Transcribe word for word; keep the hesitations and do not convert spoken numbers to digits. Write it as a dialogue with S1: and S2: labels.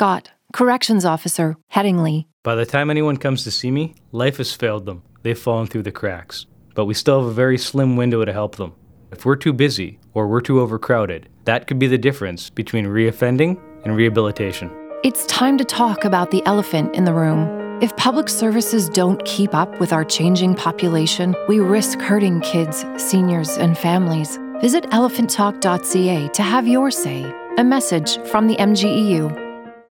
S1: Scott, Corrections Officer, Headingley.
S2: By the time anyone comes to see me, life has failed them. They've fallen through the cracks. But we still have a very slim window to help them. If we're too busy or we're too overcrowded, that could be the difference between reoffending and rehabilitation.
S1: It's time to talk about the elephant in the room. If public services don't keep up with our changing population, we risk hurting kids, seniors, and families. Visit elephant talk dot c a to have your say. A message from the M G E U.